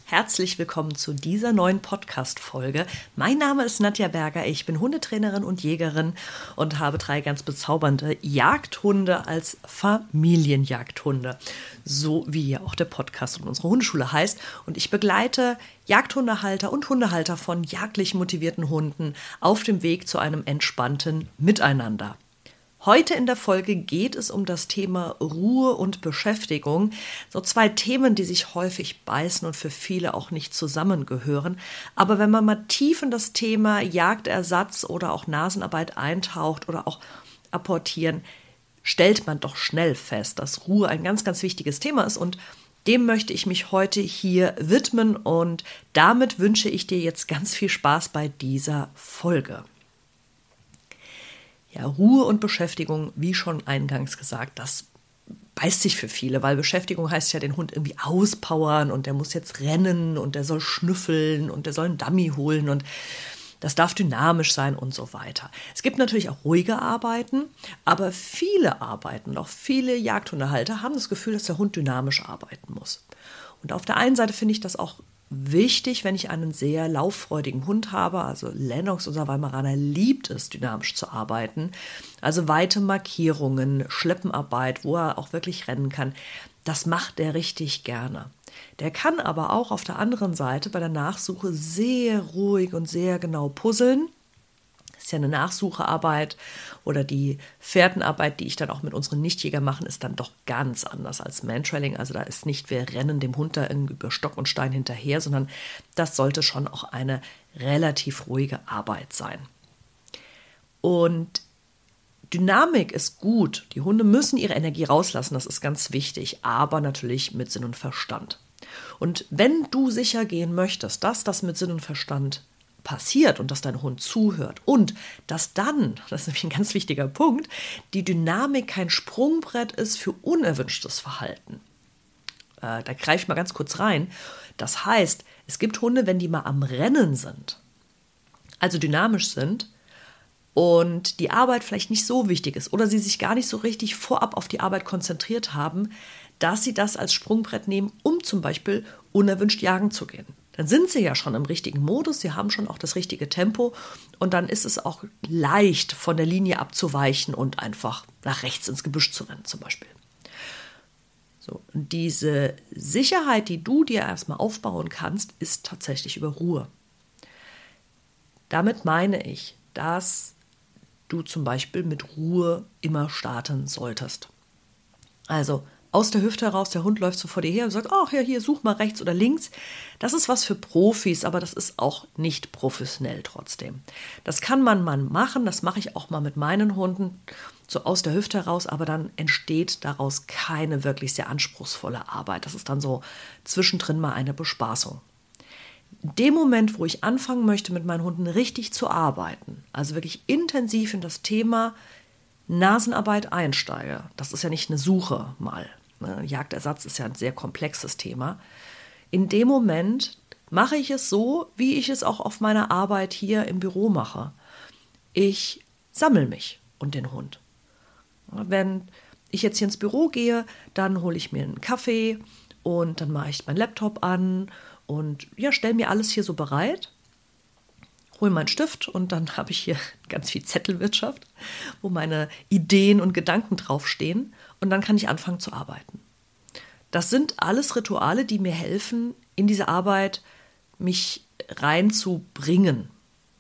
Herzlich willkommen zu dieser neuen Podcast-Folge. Mein Name ist Nadja Berger, ich bin Hundetrainerin und Jägerin und habe 3 ganz bezaubernde Jagdhunde als Familienjagdhunde. So wie ja auch der Podcast und unsere Hundeschule heißt. Und ich begleite Jagdhundehalter und Hundehalter von jagdlich motivierten Hunden auf dem Weg zu einem entspannten Miteinander. Heute in der Folge geht es um das Thema Ruhe und Beschäftigung. So 2 Themen, die sich häufig beißen und für viele auch nicht zusammengehören. Aber wenn man mal tief in das Thema Jagdersatz oder auch Nasenarbeit eintaucht oder auch Apportieren, stellt man doch schnell fest, dass Ruhe ein ganz, ganz wichtiges Thema ist. Und dem möchte ich mich heute hier widmen. Und damit wünsche ich dir jetzt ganz viel Spaß bei dieser Folge. Ja, Ruhe und Beschäftigung, wie schon eingangs gesagt, das beißt sich für viele, weil Beschäftigung heißt ja, den Hund irgendwie auspowern und der muss jetzt rennen und der soll schnüffeln und der soll einen Dummy holen und das darf dynamisch sein und so weiter. Es gibt natürlich auch ruhige Arbeiten, aber viele Arbeiten, auch viele Jagdhundehalter haben das Gefühl, dass der Hund dynamisch arbeiten muss. Und auf der einen Seite finde ich das auch wichtig, wenn ich einen sehr lauffreudigen Hund habe, also Lennox, unser Weimaraner, liebt es, dynamisch zu arbeiten. Also weite Markierungen, Schleppenarbeit, wo er auch wirklich rennen kann, das macht er richtig gerne. Der kann aber auch auf der anderen Seite bei der Nachsuche sehr ruhig und sehr genau puzzeln. Das ist ja eine Nachsuchearbeit oder die Fährtenarbeit, die ich dann auch mit unseren Nichtjägern machen, ist dann doch ganz anders als Mantrailing. Also da ist nicht, wir rennen dem Hund da irgendwie über Stock und Stein hinterher, sondern das sollte schon auch eine relativ ruhige Arbeit sein. Und Dynamik ist gut. Die Hunde müssen ihre Energie rauslassen, das ist ganz wichtig, aber natürlich mit Sinn und Verstand. Und wenn du sicher gehen möchtest, dass das mit Sinn und Verstand passiert und dass dein Hund zuhört und dass dann, das ist nämlich ein ganz wichtiger Punkt, die Dynamik kein Sprungbrett ist für unerwünschtes Verhalten. Da greife ich mal ganz kurz rein. Das heißt, es gibt Hunde, wenn die mal am Rennen sind, also dynamisch sind und die Arbeit vielleicht nicht so wichtig ist oder sie sich gar nicht so richtig vorab auf die Arbeit konzentriert haben, dass sie das als Sprungbrett nehmen, um zum Beispiel unerwünscht jagen zu gehen. Dann sind sie ja schon im richtigen Modus, sie haben schon auch das richtige Tempo und dann ist es auch leicht, von der Linie abzuweichen und einfach nach rechts ins Gebüsch zu rennen zum Beispiel. So, und diese Sicherheit, die du dir erstmal aufbauen kannst, ist tatsächlich über Ruhe. Damit meine ich, dass du zum Beispiel mit Ruhe immer starten solltest. Also aus der Hüfte heraus, der Hund läuft so vor dir her und sagt, ach ja, hier, such mal rechts oder links. Das ist was für Profis, aber das ist auch nicht professionell trotzdem. Das kann man mal machen, das mache ich auch mal mit meinen Hunden, so aus der Hüfte heraus, aber dann entsteht daraus keine wirklich sehr anspruchsvolle Arbeit. Das ist dann so zwischendrin mal eine Bespaßung. In dem Moment, wo ich anfangen möchte, mit meinen Hunden richtig zu arbeiten, also wirklich intensiv in das Thema Nasenarbeit einsteige, das ist ja nicht eine Suche mal, Jagdersatz ist ja ein sehr komplexes Thema. In dem Moment mache ich es so, wie ich es auch auf meiner Arbeit hier im Büro mache. Ich sammle mich und den Hund. Wenn ich jetzt hier ins Büro gehe, dann hole ich mir einen Kaffee und dann mache ich meinen Laptop an und ja, stelle mir alles hier so bereit. Hole meinen Stift und dann habe ich hier ganz viel Zettelwirtschaft, wo meine Ideen und Gedanken draufstehen und dann kann ich anfangen zu arbeiten. Das sind alles Rituale, die mir helfen, in diese Arbeit mich reinzubringen.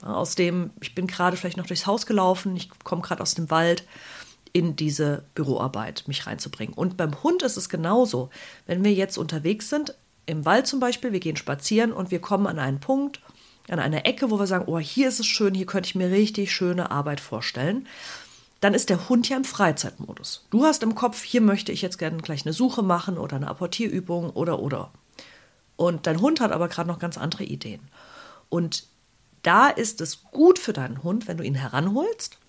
Ich bin gerade vielleicht noch durchs Haus gelaufen, ich komme gerade aus dem Wald, in diese Büroarbeit mich reinzubringen. Und beim Hund ist es genauso. Wenn wir jetzt unterwegs sind, im Wald zum Beispiel, wir gehen spazieren und wir kommen an einen Punkt, an einer Ecke, wo wir sagen, oh, hier ist es schön, hier könnte ich mir richtig schöne Arbeit vorstellen, dann ist der Hund ja im Freizeitmodus. Du hast im Kopf, hier möchte ich jetzt gerne gleich eine Suche machen oder eine Apportierübung oder. Und dein Hund hat aber gerade noch ganz andere Ideen. Und da ist es gut für deinen Hund, wenn du ihn heranholst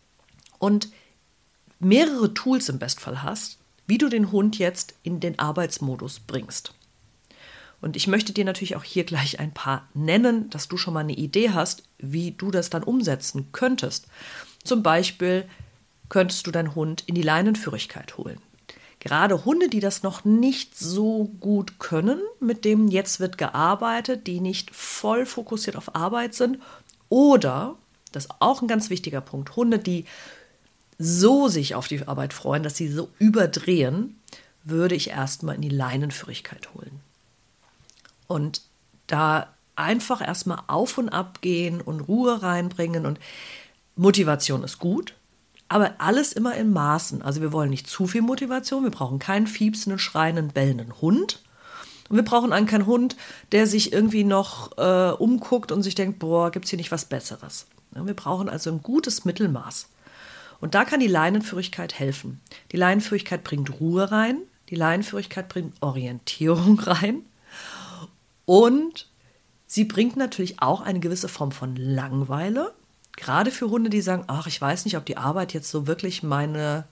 und mehrere Tools im Bestfall hast, wie du den Hund jetzt in den Arbeitsmodus bringst. Und ich möchte dir natürlich auch hier gleich ein paar nennen, dass du schon mal eine Idee hast, wie du das dann umsetzen könntest. Zum Beispiel könntest du deinen Hund in die Leinenführigkeit holen. Gerade Hunde, die das noch nicht so gut können, mit dem jetzt wird gearbeitet, die nicht voll fokussiert auf Arbeit sind. Oder, das ist auch ein ganz wichtiger Punkt, Hunde, die so sich auf die Arbeit freuen, dass sie so überdrehen, würde ich erstmal in die Leinenführigkeit holen. Und da einfach erstmal auf und ab gehen und Ruhe reinbringen. Und Motivation ist gut, aber alles immer in Maßen. Also wir wollen nicht zu viel Motivation, wir brauchen keinen fiepsenden, schreienden, bellenden Hund. Und wir brauchen einen keinen Hund, der sich irgendwie noch umguckt und sich denkt, boah, gibt es hier nicht was Besseres. Ja, wir brauchen also ein gutes Mittelmaß. Und da kann die Leinenführigkeit helfen. Die Leinenführigkeit bringt Ruhe rein, die Leinenführigkeit bringt Orientierung rein und sie bringt natürlich auch eine gewisse Form von Langeweile. Gerade für Hunde, die sagen, ach, ich weiß nicht, ob die Arbeit jetzt so wirklich meine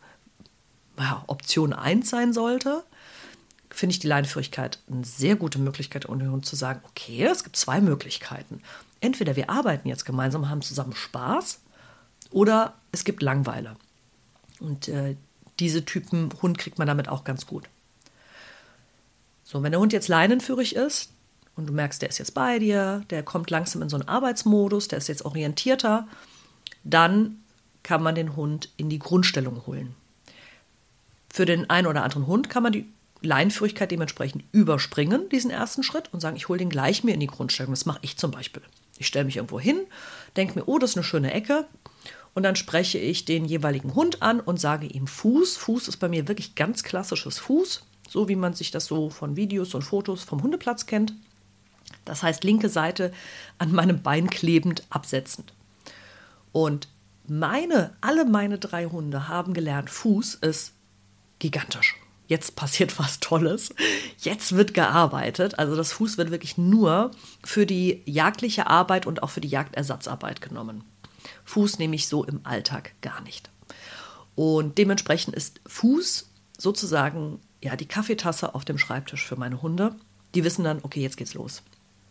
Option 1 sein sollte, finde ich die Leinenführigkeit eine sehr gute Möglichkeit, um dem Hund zu sagen, okay, es gibt 2 Möglichkeiten. Entweder wir arbeiten jetzt gemeinsam, haben zusammen Spaß oder es gibt Langeweile. Und diese Typen Hund kriegt man damit auch ganz gut. So, wenn der Hund jetzt leinenführig ist, und du merkst, der ist jetzt bei dir, der kommt langsam in so einen Arbeitsmodus, der ist jetzt orientierter, dann kann man den Hund in die Grundstellung holen. Für den einen oder anderen Hund kann man die Leinenführigkeit dementsprechend überspringen, diesen ersten Schritt, und sagen, ich hole den gleich mir in die Grundstellung. Das mache ich zum Beispiel. Ich stelle mich irgendwo hin, denke mir, oh, das ist eine schöne Ecke, und dann spreche ich den jeweiligen Hund an und sage ihm Fuß. Fuß ist bei mir wirklich ganz klassisches Fuß, so wie man sich das so von Videos und Fotos vom Hundeplatz kennt. Das heißt, linke Seite an meinem Bein klebend, absetzend. Und alle meine 3 Hunde haben gelernt, Fuß ist gigantisch. Jetzt passiert was Tolles. Jetzt wird gearbeitet. Also das Fuß wird wirklich nur für die jagdliche Arbeit und auch für die Jagdersatzarbeit genommen. Fuß nehme ich so im Alltag gar nicht. Und dementsprechend ist Fuß sozusagen ja die Kaffeetasse auf dem Schreibtisch für meine Hunde. Die wissen dann, okay, jetzt geht's los.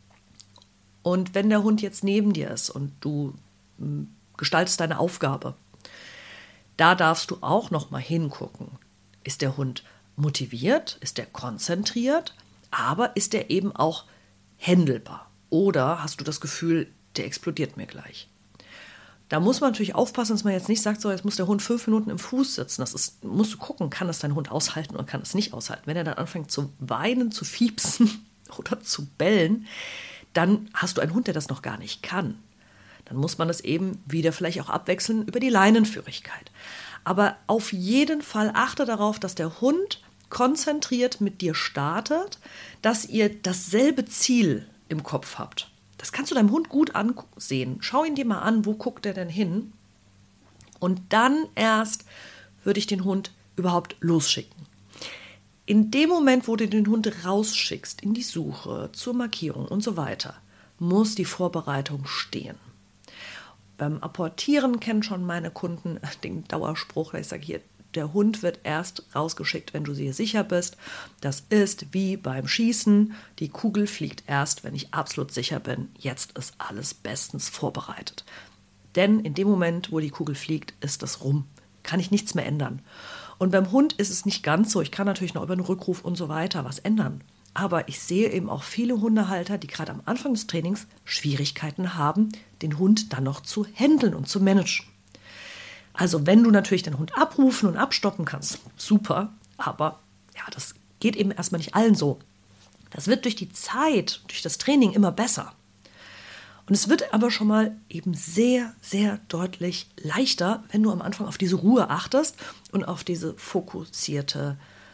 Und wenn der Hund jetzt neben dir ist und du gestaltest deine Aufgabe, da darfst du auch noch mal hingucken. Ist der Hund motiviert? Ist der konzentriert? Aber ist der eben auch händelbar? Oder hast du das Gefühl, der explodiert mir gleich? Da muss man natürlich aufpassen, dass man jetzt nicht sagt, so, jetzt muss der Hund 5 Minuten im Fuß sitzen. Musst du gucken, kann das dein Hund aushalten oder kann es nicht aushalten. Wenn er dann anfängt zu weinen, zu fiepsen oder zu bellen, dann hast du einen Hund, der das noch gar nicht kann. Dann muss man das eben wieder vielleicht auch abwechseln über die Leinenführigkeit. Aber auf jeden Fall achte darauf, dass der Hund konzentriert mit dir startet, dass ihr dasselbe Ziel im Kopf habt. Das kannst du deinem Hund gut ansehen. Schau ihn dir mal an, wo guckt er denn hin? Und dann erst würde ich den Hund überhaupt losschicken. In dem Moment, wo du den Hund rausschickst, in die Suche, zur Markierung und so weiter, muss die Vorbereitung stehen. Beim Apportieren kennen schon meine Kunden den Dauerspruch, ich sage hier, der Hund wird erst rausgeschickt, wenn du dir sicher bist. Das ist wie beim Schießen. Die Kugel fliegt erst, wenn ich absolut sicher bin, jetzt ist alles bestens vorbereitet. Denn in dem Moment, wo die Kugel fliegt, ist das rum. Kann ich nichts mehr ändern. Und beim Hund ist es nicht ganz so. Ich kann natürlich noch über einen Rückruf und so weiter was ändern. Aber ich sehe eben auch viele Hundehalter, die gerade am Anfang des Trainings Schwierigkeiten haben, den Hund dann noch zu handeln und zu managen. Also wenn du natürlich den Hund abrufen und abstoppen kannst, super. Aber ja, das geht eben erstmal nicht allen so. Das wird durch die Zeit, durch das Training immer besser. Und es wird aber schon mal eben sehr, sehr deutlich leichter, wenn du am Anfang auf diese Ruhe achtest und auf diese fokussierte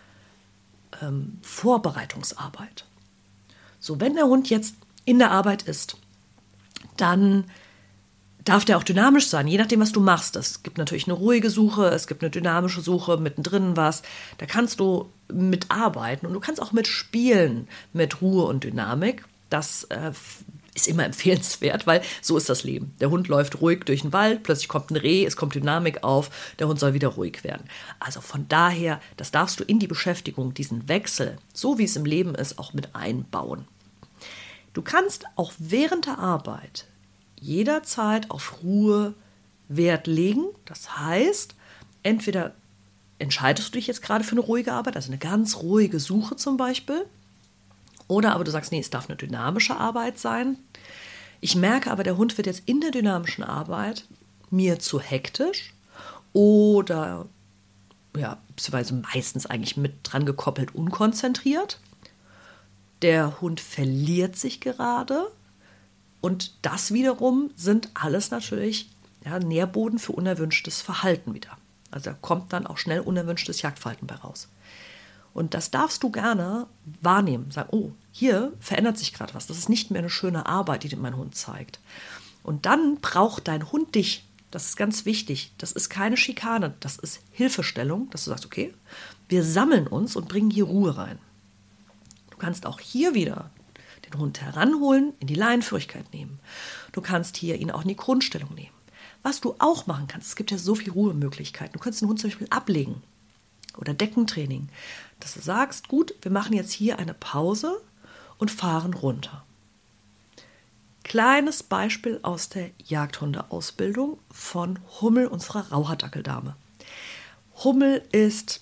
Vorbereitungsarbeit. So, wenn der Hund jetzt in der Arbeit ist, dann darf der auch dynamisch sein, je nachdem, was du machst. Es gibt natürlich eine ruhige Suche, es gibt eine dynamische Suche, mittendrin was. Da kannst du mitarbeiten und du kannst auch mitspielen mit Ruhe und Dynamik. Das ist immer empfehlenswert, weil so ist das Leben. Der Hund läuft ruhig durch den Wald, plötzlich kommt ein Reh, es kommt Dynamik auf, der Hund soll wieder ruhig werden. Also von daher, das darfst du in die Beschäftigung, diesen Wechsel, so wie es im Leben ist, auch mit einbauen. Du kannst auch während der Arbeit jederzeit auf Ruhe Wert legen. Das heißt, entweder entscheidest du dich jetzt gerade für eine ruhige Arbeit, also eine ganz ruhige Suche zum Beispiel. Oder aber du sagst, nee, es darf eine dynamische Arbeit sein. Ich merke aber, der Hund wird jetzt in der dynamischen Arbeit mir zu hektisch oder, ja, beziehungsweise meistens eigentlich mit dran gekoppelt unkonzentriert. Der Hund verliert sich gerade und das wiederum sind alles natürlich Nährboden für unerwünschtes Verhalten wieder. Also da kommt dann auch schnell unerwünschtes Jagdverhalten bei raus. Und das darfst du gerne wahrnehmen. Sagen, oh, hier verändert sich gerade was. Das ist nicht mehr eine schöne Arbeit, die dir mein Hund zeigt. Und dann braucht dein Hund dich. Das ist ganz wichtig. Das ist keine Schikane, das ist Hilfestellung, dass du sagst, okay, wir sammeln uns und bringen hier Ruhe rein. Du kannst auch hier wieder den Hund heranholen, in die Leinenführigkeit nehmen. Du kannst hier ihn auch in die Grundstellung nehmen. Was du auch machen kannst, es gibt ja so viele Ruhemöglichkeiten. Du kannst den Hund zum Beispiel ablegen oder Deckentraining, dass du sagst, gut, wir machen jetzt hier eine Pause und fahren runter. Kleines Beispiel aus der Jagdhundeausbildung von Hummel, unserer Rauhaardackeldame. Hummel ist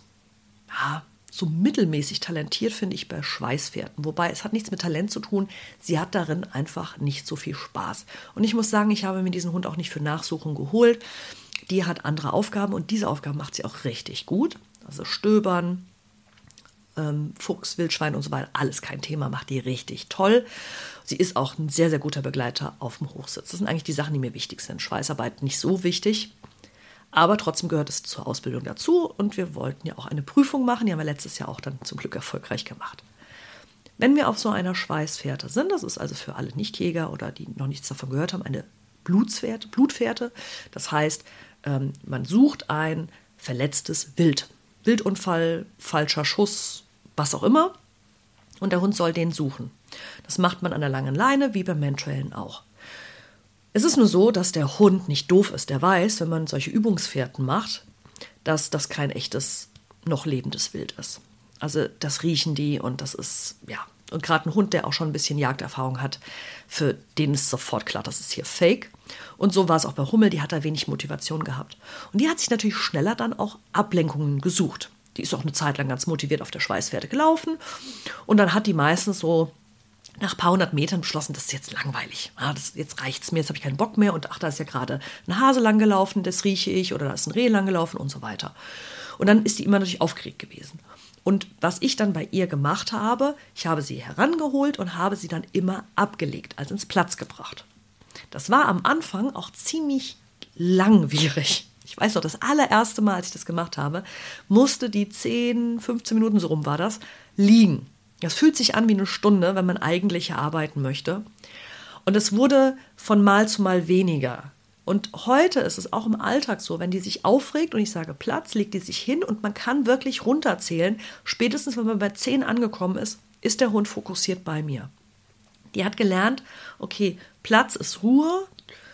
so mittelmäßig talentiert, finde ich, bei Schweißpferden. Wobei, es hat nichts mit Talent zu tun. Sie hat darin einfach nicht so viel Spaß. Und ich muss sagen, ich habe mir diesen Hund auch nicht für Nachsuchen geholt. Die hat andere Aufgaben und diese Aufgaben macht sie auch richtig gut. Also Stöbern, Fuchs, Wildschwein und so weiter, alles kein Thema, macht die richtig toll. Sie ist auch ein sehr, sehr guter Begleiter auf dem Hochsitz. Das sind eigentlich die Sachen, die mir wichtig sind. Schweißarbeit nicht so wichtig, aber trotzdem gehört es zur Ausbildung dazu und wir wollten ja auch eine Prüfung machen, die haben wir letztes Jahr auch dann zum Glück erfolgreich gemacht. Wenn wir auf so einer Schweißfährte sind, das ist also für alle Nichtjäger oder die noch nichts davon gehört haben, eine Blutfährte. Das heißt, man sucht ein verletztes Wild. Wildunfall, falscher Schuss, was auch immer. Und der Hund soll den suchen. Das macht man an der langen Leine, wie beim Mantrailen auch. Es ist nur so, dass der Hund nicht doof ist. Der weiß, wenn man solche Übungsfährten macht, dass das kein echtes, noch lebendes Wild ist. Also das riechen die und das ist, und gerade ein Hund, der auch schon ein bisschen Jagderfahrung hat, für den ist sofort klar, das ist hier Fake. Und so war es auch bei Hummel, die hat da wenig Motivation gehabt. Und die hat sich natürlich schneller dann auch Ablenkungen gesucht. Die ist auch eine Zeit lang ganz motiviert auf der Schweißfährte gelaufen. Und dann hat die meistens so nach ein paar hundert Metern beschlossen, das ist jetzt langweilig. Jetzt reicht's mir, jetzt habe ich keinen Bock mehr. Und ach, da ist ja gerade ein Hase lang gelaufen, das rieche ich. Oder da ist ein Reh lang gelaufen und so weiter. Und dann ist die immer natürlich aufgeregt gewesen. Und was ich dann bei ihr gemacht habe, ich habe sie herangeholt und habe sie dann immer abgelegt, also ins Platz gebracht. Das war am Anfang auch ziemlich langwierig. Ich weiß noch, das allererste Mal, als ich das gemacht habe, musste die 10, 15 Minuten, so rum war das, liegen. Das fühlt sich an wie eine Stunde, wenn man eigentlich arbeiten möchte. Und es wurde von Mal zu Mal weniger. Und heute ist es auch im Alltag so, wenn die sich aufregt und ich sage Platz, legt die sich hin und man kann wirklich runterzählen. Spätestens, wenn man bei 10 angekommen ist, ist der Hund fokussiert bei mir. Die hat gelernt, okay, Platz ist Ruhe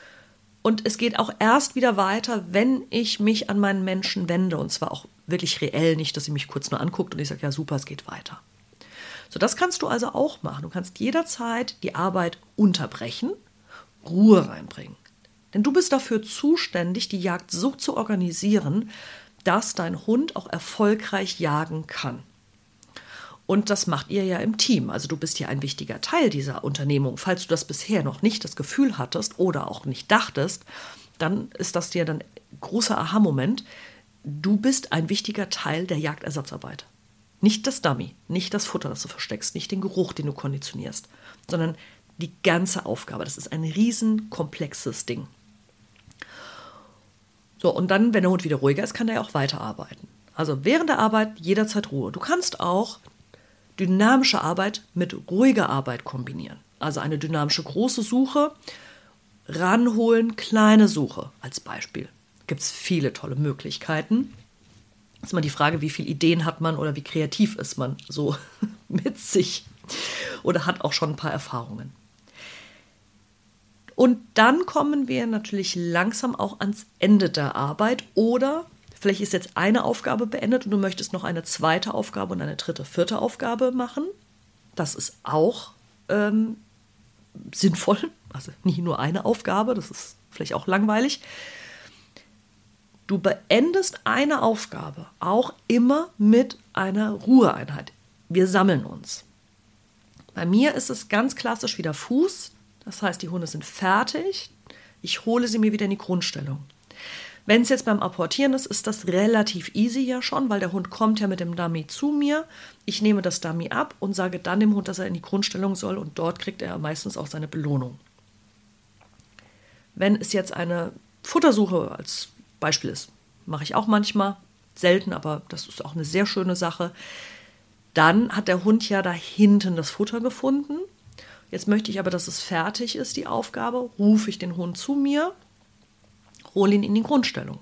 und es geht auch erst wieder weiter, wenn ich mich an meinen Menschen wende. Und zwar auch wirklich reell, nicht, dass sie mich kurz nur anguckt und ich sage, ja super, es geht weiter. So, das kannst du also auch machen. Du kannst jederzeit die Arbeit unterbrechen, Ruhe reinbringen. Denn du bist dafür zuständig, die Jagd so zu organisieren, dass dein Hund auch erfolgreich jagen kann. Und das macht ihr ja im Team. Also du bist ja ein wichtiger Teil dieser Unternehmung. Falls du das bisher noch nicht das Gefühl hattest oder auch nicht dachtest, dann ist das dir dann ein großer Aha-Moment. Du bist ein wichtiger Teil der Jagdersatzarbeit. Nicht das Dummy, nicht das Futter, das du versteckst, nicht den Geruch, den du konditionierst, sondern die ganze Aufgabe. Das ist ein riesen komplexes Ding. So, und dann, wenn der Hund wieder ruhiger ist, kann er ja auch weiterarbeiten. Also während der Arbeit jederzeit Ruhe. Du kannst auch dynamische Arbeit mit ruhiger Arbeit kombinieren. Also eine dynamische große Suche, ranholen, kleine Suche als Beispiel. Gibt es viele tolle Möglichkeiten. Das ist immer die Frage, wie viele Ideen hat man oder wie kreativ ist man so mit sich oder hat auch schon ein paar Erfahrungen. Und dann kommen wir natürlich langsam auch ans Ende der Arbeit oder vielleicht ist jetzt eine Aufgabe beendet und du möchtest noch eine zweite Aufgabe und eine dritte, vierte Aufgabe machen. Das ist auch sinnvoll, also nicht nur eine Aufgabe, das ist vielleicht auch langweilig. Du beendest eine Aufgabe auch immer mit einer Ruheeinheit. Wir sammeln uns. Bei mir ist es ganz klassisch wieder Fuß. Das heißt, die Hunde sind fertig. Ich hole sie mir wieder in die Grundstellung. Wenn es jetzt beim Apportieren ist, ist das relativ easy ja schon, weil der Hund kommt ja mit dem Dummy zu mir. Ich nehme das Dummy ab und sage dann dem Hund, dass er in die Grundstellung soll und dort kriegt er meistens auch seine Belohnung. Wenn es jetzt eine Futtersuche als Beispiel ist, mache ich auch manchmal, selten, aber das ist auch eine sehr schöne Sache, dann hat der Hund ja da hinten das Futter gefunden. Jetzt möchte ich aber, dass es fertig ist, die Aufgabe, rufe ich den Hund zu mir, hole ihn in die Grundstellung.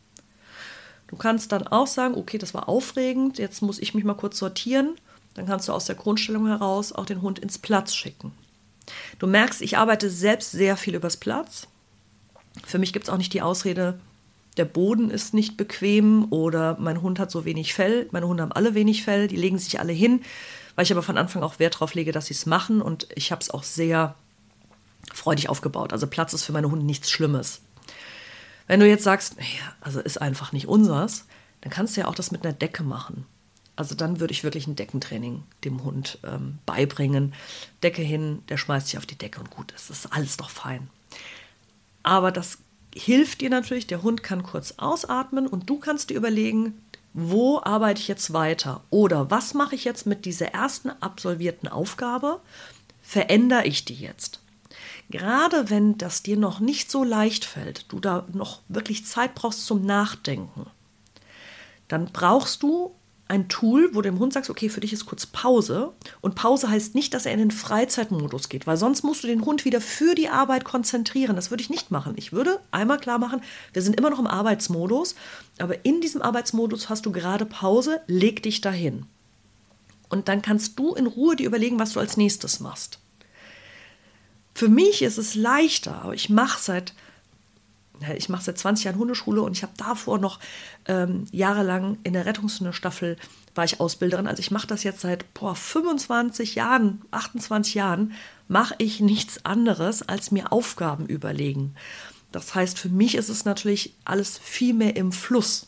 Du kannst dann auch sagen, okay, das war aufregend, jetzt muss ich mich mal kurz sortieren. Dann kannst du aus der Grundstellung heraus auch den Hund ins Platz schicken. Du merkst, ich arbeite selbst sehr viel übers Platz. Für mich gibt es auch nicht die Ausrede, der Boden ist nicht bequem oder mein Hund hat so wenig Fell. Meine Hunde haben alle wenig Fell, die legen sich alle hin, weil ich aber von Anfang auch Wert darauf lege, dass sie es machen und ich habe es auch sehr freudig aufgebaut. Also Platz ist für meine Hunde nichts Schlimmes. Wenn du jetzt sagst, naja, also ist einfach nicht unsers, dann kannst du ja auch das mit einer Decke machen. Also dann würde ich wirklich ein Deckentraining dem Hund beibringen. Decke hin, der schmeißt sich auf die Decke und gut, das ist alles doch fein. Aber das hilft dir natürlich, der Hund kann kurz ausatmen und du kannst dir überlegen, wo arbeite ich jetzt weiter? Oder was mache ich jetzt mit dieser ersten absolvierten Aufgabe? Verändere ich die jetzt? Gerade wenn das dir noch nicht so leicht fällt, du da noch wirklich Zeit brauchst zum Nachdenken, dann brauchst du ein Tool, wo du dem Hund sagst, okay, für dich ist kurz Pause. Und Pause heißt nicht, dass er in den Freizeitmodus geht, weil sonst musst du den Hund wieder für die Arbeit konzentrieren. Das würde ich nicht machen. Ich würde einmal klar machen, wir sind immer noch im Arbeitsmodus, aber in diesem Arbeitsmodus hast du gerade Pause, leg dich dahin. Und dann kannst du in Ruhe dir überlegen, was du als nächstes machst. Für mich ist es leichter, aber ich mache seit 20 Jahren Hundeschule und ich habe davor noch jahrelang in der Rettungshundestaffel war ich Ausbilderin. Also ich mache das jetzt seit 25 Jahren, 28 Jahren, mache ich nichts anderes, als mir Aufgaben überlegen. Das heißt, für mich ist es natürlich alles viel mehr im Fluss.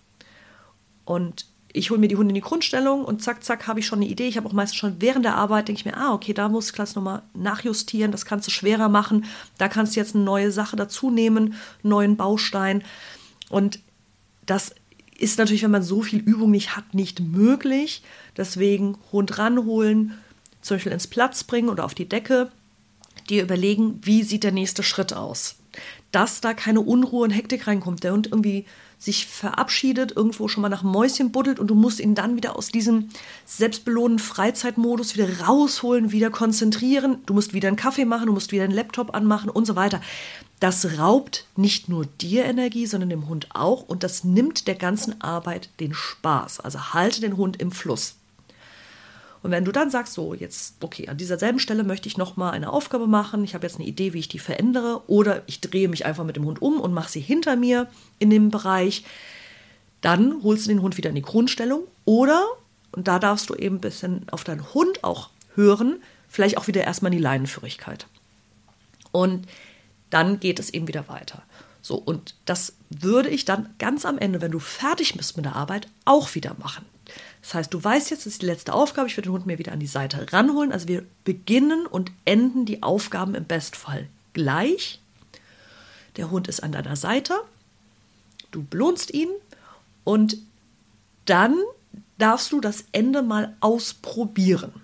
Und ich hole mir die Hunde in die Grundstellung und zack, zack, habe ich schon eine Idee. Ich habe auch meistens schon während der Arbeit, denke ich mir, okay, da muss ich das nochmal nachjustieren, das kannst du schwerer machen, da kannst du jetzt eine neue Sache dazu nehmen, einen neuen Baustein. Und das ist natürlich, wenn man so viel Übung nicht hat, nicht möglich. Deswegen Hund ranholen, zum Beispiel ins Platz bringen oder auf die Decke, dir überlegen, wie sieht der nächste Schritt aus. Dass da keine Unruhe und Hektik reinkommt, der Hund irgendwie sich verabschiedet, irgendwo schon mal nach dem Mäuschen buddelt und du musst ihn dann wieder aus diesem selbstbelohnenden Freizeitmodus wieder rausholen, wieder konzentrieren. Du musst wieder einen Kaffee machen, du musst wieder einen Laptop anmachen und so weiter. Das raubt nicht nur dir Energie, sondern dem Hund auch und das nimmt der ganzen Arbeit den Spaß. Also halte den Hund im Fluss. Und wenn du dann sagst, so jetzt, okay, an dieser selben Stelle möchte ich nochmal eine Aufgabe machen, ich habe jetzt eine Idee, wie ich die verändere, oder ich drehe mich einfach mit dem Hund um und mache sie hinter mir in dem Bereich, dann holst du den Hund wieder in die Grundstellung oder, und da darfst du eben ein bisschen auf deinen Hund auch hören, vielleicht auch wieder erstmal in die Leinenführigkeit. Und dann geht es eben wieder weiter. So, und das würde ich dann ganz am Ende, wenn du fertig bist mit der Arbeit, auch wieder machen. Das heißt, du weißt jetzt, das ist die letzte Aufgabe, ich würde den Hund mir wieder an die Seite ranholen. Also wir beginnen und enden die Aufgaben im Bestfall gleich. Der Hund ist an deiner Seite, du belohnst ihn und dann darfst du das Ende mal ausprobieren.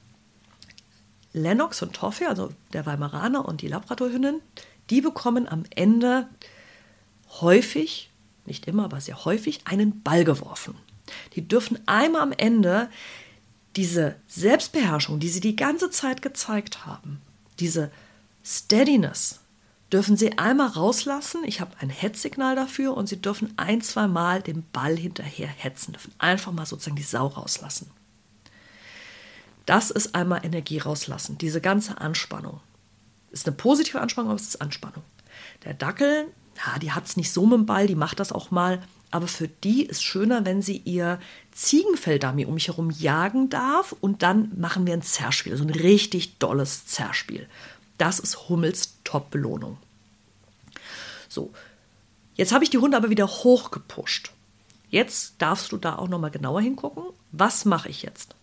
Lennox und Toffee, also der Weimaraner und die Labradorhündin, die bekommen am Ende häufig, nicht immer, aber sehr häufig, einen Ball geworfen. Die dürfen einmal am Ende diese Selbstbeherrschung, die sie die ganze Zeit gezeigt haben, diese Steadiness, dürfen sie einmal rauslassen. Ich habe ein Hetzsignal dafür und sie dürfen 1-2 Mal den Ball hinterher hetzen, dürfen einfach mal sozusagen die Sau rauslassen. Das ist einmal Energie rauslassen, diese ganze Anspannung. Ist eine positive Anspannung, aber es ist Anspannung. Der Dackel, ja, die hat es nicht so mit dem Ball, die macht das auch mal. Aber für die ist schöner, wenn sie ihr Ziegenfelldummy um mich herum jagen darf und dann machen wir ein Zerrspiel, so ein richtig dolles Zerrspiel. Das ist Hummels Top-Belohnung. So, Jetzt habe ich die Hunde aber wieder hochgepusht. Jetzt darfst du da auch nochmal genauer hingucken. Was mache ich jetzt?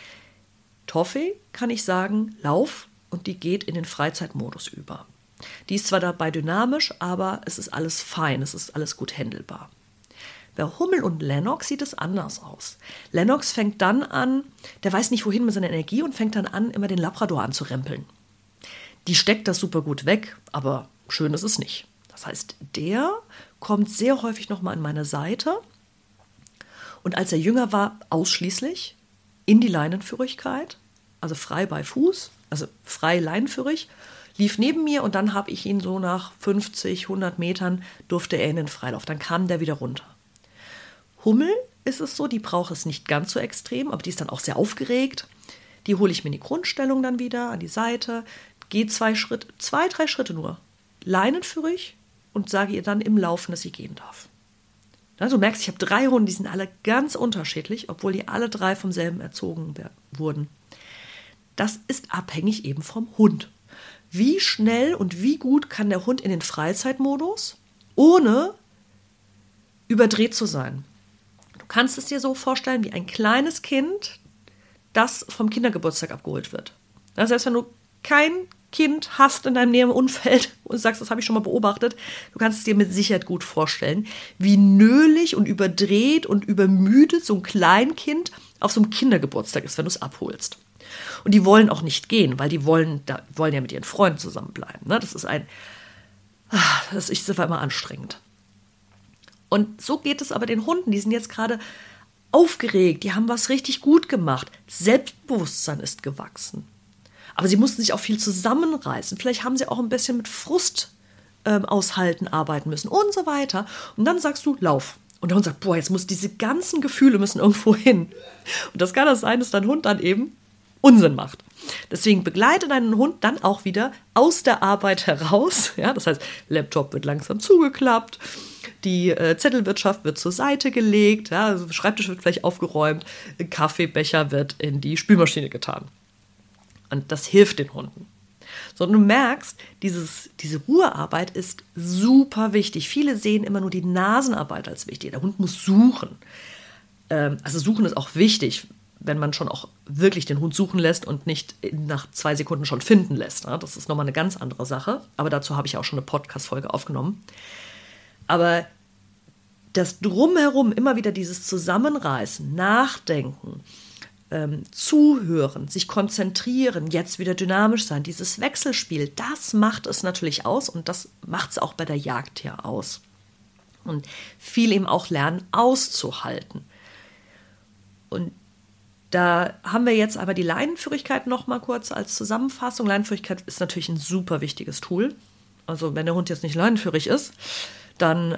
Toffee kann ich sagen, lauf, und die geht in den Freizeitmodus über. Die ist zwar dabei dynamisch, aber es ist alles fein, es ist alles gut handelbar. Bei Hummel und Lennox sieht es anders aus. Lennox fängt dann an, der weiß nicht wohin mit seiner Energie und fängt dann an, immer den Labrador anzurempeln. Die steckt das super gut weg, aber schön ist es nicht. Das heißt, der kommt sehr häufig nochmal an meine Seite und als er jünger war, ausschließlich in die Leinenführigkeit, also frei bei Fuß, also frei leinenführig, lief neben mir und dann habe ich ihn so nach 50, 100 Metern durfte er in den Freilauf. Dann kam der wieder runter. Hummel ist es so, die braucht es nicht ganz so extrem, aber die ist dann auch sehr aufgeregt. Die hole ich mir in die Grundstellung dann wieder an die Seite, gehe 2, 3 Schritte nur, leinenführig und sage ihr dann im Laufen, dass sie gehen darf. Also du merkst, ich habe 3 Hunde, die sind alle ganz unterschiedlich, obwohl die alle 3 vom selben erzogen wurden. Das ist abhängig eben vom Hund. Wie schnell und wie gut kann der Hund in den Freizeitmodus, ohne überdreht zu sein? Du kannst es dir so vorstellen wie ein kleines Kind, das vom Kindergeburtstag abgeholt wird. Das heißt, wenn du kein Kind hast in deinem näheren Umfeld und sagst, das habe ich schon mal beobachtet, du kannst es dir mit Sicherheit gut vorstellen, wie nölig und überdreht und übermüdet so ein Kleinkind auf so einem Kindergeburtstag ist, wenn du es abholst. Und die wollen auch nicht gehen, weil die wollen ja mit ihren Freunden zusammenbleiben. Ne? Das ist einfach immer anstrengend. Und so geht es aber den Hunden, die sind jetzt gerade aufgeregt, die haben was richtig gut gemacht. Selbstbewusstsein ist gewachsen. Aber sie mussten sich auch viel zusammenreißen. Vielleicht haben sie auch ein bisschen mit Frust aushalten, arbeiten müssen und so weiter. Und dann sagst du, lauf. Und der Hund sagt, boah, jetzt muss diese ganzen Gefühle müssen irgendwo hin. Und das kann das sein, dass dein Hund dann eben Unsinn macht. Deswegen begleite deinen Hund dann auch wieder aus der Arbeit heraus. Ja, das heißt, Laptop wird langsam zugeklappt, die Zettelwirtschaft wird zur Seite gelegt, ja, also Schreibtisch wird vielleicht aufgeräumt, Kaffeebecher wird in die Spülmaschine getan. Und das hilft den Hunden. So, und du merkst, diese Ruhearbeit ist super wichtig. Viele sehen immer nur die Nasenarbeit als wichtig. Der Hund muss suchen. Also suchen ist auch wichtig, wenn man schon auch wirklich den Hund suchen lässt und nicht nach 2 Sekunden schon finden lässt. Das ist nochmal eine ganz andere Sache. Aber dazu habe ich auch schon eine Podcast-Folge aufgenommen. Aber das Drumherum, immer wieder dieses Zusammenreißen, Nachdenken, Zuhören, sich konzentrieren, jetzt wieder dynamisch sein, dieses Wechselspiel, das macht es natürlich aus und das macht es auch bei der Jagd ja aus. Und viel eben auch lernen, auszuhalten. Und da haben wir jetzt aber die Leinenführigkeit noch mal kurz als Zusammenfassung. Leinenführigkeit ist natürlich ein super wichtiges Tool. Also wenn der Hund jetzt nicht leinenführig ist, dann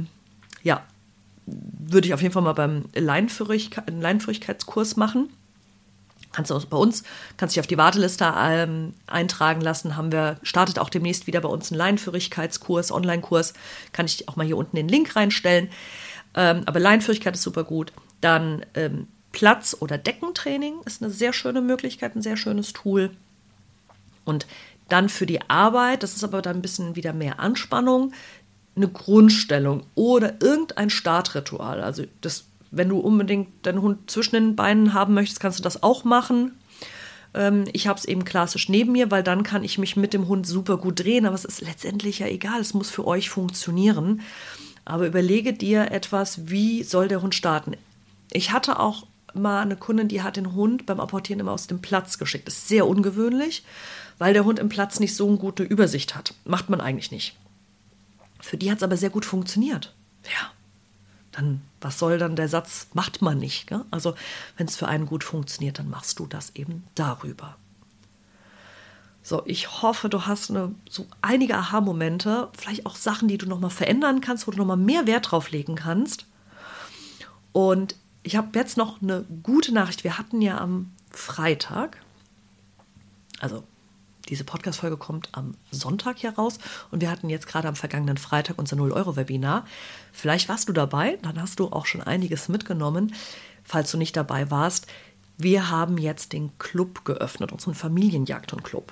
würde ich auf jeden Fall mal beim Leinenführigkeitskurs machen. Kannst du auch bei uns, kannst dich auf die Warteliste eintragen lassen. Startet auch demnächst wieder bei uns einen Leinenführigkeitskurs, Online-Kurs. Kann ich auch mal hier unten den Link reinstellen. Aber Leinenführigkeit ist super gut. Dann Platz- oder Deckentraining ist eine sehr schöne Möglichkeit, ein sehr schönes Tool. Und dann für die Arbeit, das ist aber dann ein bisschen wieder mehr Anspannung, eine Grundstellung oder irgendein Startritual. Also wenn du unbedingt deinen Hund zwischen den Beinen haben möchtest, kannst du das auch machen. Ich habe es eben klassisch neben mir, weil dann kann ich mich mit dem Hund super gut drehen. Aber es ist letztendlich ja egal, es muss für euch funktionieren. Aber überlege dir etwas, wie soll der Hund starten? Ich hatte auch mal eine Kundin, die hat den Hund beim Apportieren immer aus dem Platz geschickt. Das ist sehr ungewöhnlich, weil der Hund im Platz nicht so eine gute Übersicht hat. Macht man eigentlich nicht. Für die hat es aber sehr gut funktioniert. Ja, dann, was soll dann der Satz, macht man nicht. Gell? Also, wenn es für einen gut funktioniert, dann machst du das eben darüber. So, ich hoffe, du hast so einige Aha-Momente, vielleicht auch Sachen, die du nochmal verändern kannst, wo du nochmal mehr Wert drauf legen kannst. Und ich habe jetzt noch eine gute Nachricht. Wir hatten ja am Freitag, also diese Podcast-Folge kommt am Sonntag heraus und wir hatten jetzt gerade am vergangenen Freitag unser 0-Euro-Webinar. Vielleicht warst du dabei, dann hast du auch schon einiges mitgenommen. Falls du nicht dabei warst, wir haben jetzt den Club geöffnet, unseren Familienjagdhund-Club.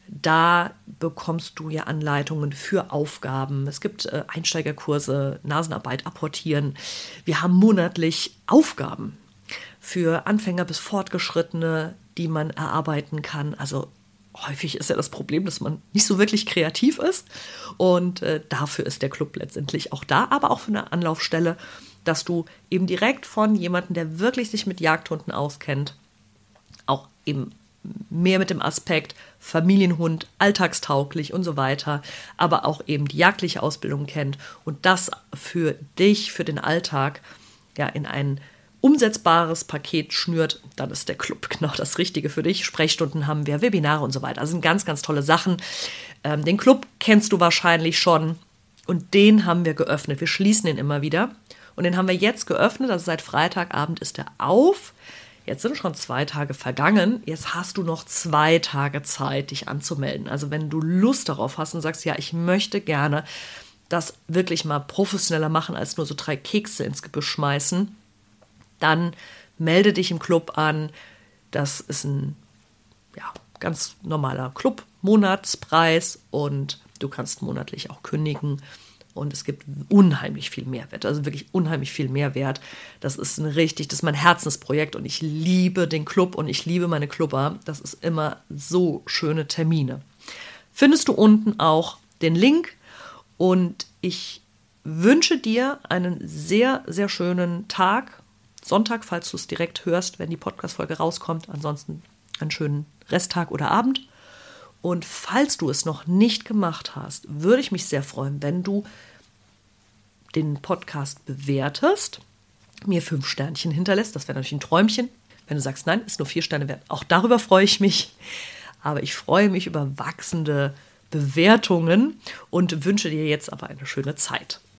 Da bekommst du ja Anleitungen für Aufgaben. Es gibt Einsteigerkurse, Nasenarbeit apportieren. Wir haben monatlich Aufgaben für Anfänger bis Fortgeschrittene, die man erarbeiten kann. Also häufig ist ja das Problem, dass man nicht so wirklich kreativ ist. Und dafür ist der Club letztendlich auch da, aber auch für eine Anlaufstelle, dass du eben direkt von jemandem, der wirklich sich mit Jagdhunden auskennt, auch eben mehr mit dem Aspekt Familienhund, alltagstauglich und so weiter, aber auch eben die jagdliche Ausbildung kennt und das für dich, für den Alltag, ja, in ein umsetzbares Paket schnürt, dann ist der Club genau das Richtige für dich. Sprechstunden haben wir, Webinare und so weiter. Das sind ganz, ganz tolle Sachen. Den Club kennst du wahrscheinlich schon und den haben wir geöffnet. Wir schließen den immer wieder und den haben wir jetzt geöffnet. Also seit Freitagabend ist er auf. Jetzt sind schon 2 Tage vergangen. Jetzt hast du noch 2 Tage Zeit, dich anzumelden. Also wenn du Lust darauf hast und sagst, ja, ich möchte gerne das wirklich mal professioneller machen, als nur so 3 Kekse ins Gebüsch schmeißen, dann melde dich im Club an. Das ist ein ganz normaler Club-Monatspreis und du kannst monatlich auch kündigen. Und es gibt unheimlich viel Mehrwert, also wirklich unheimlich viel Mehrwert. Das ist das ist mein Herzensprojekt und ich liebe den Club und ich liebe meine Clubber. Das ist immer so schöne Termine. Findest du unten auch den Link und ich wünsche dir einen sehr, sehr schönen Tag. Sonntag, falls du es direkt hörst, wenn die Podcast-Folge rauskommt. Ansonsten einen schönen Resttag oder Abend. Und falls du es noch nicht gemacht hast, würde ich mich sehr freuen, wenn du den Podcast bewertest, mir 5 Sternchen hinterlässt. Das wäre natürlich ein Träumchen. Wenn du sagst, nein, ist nur 4 Sterne wert, auch darüber freue ich mich. Aber ich freue mich über wachsende Bewertungen und wünsche dir jetzt aber eine schöne Zeit.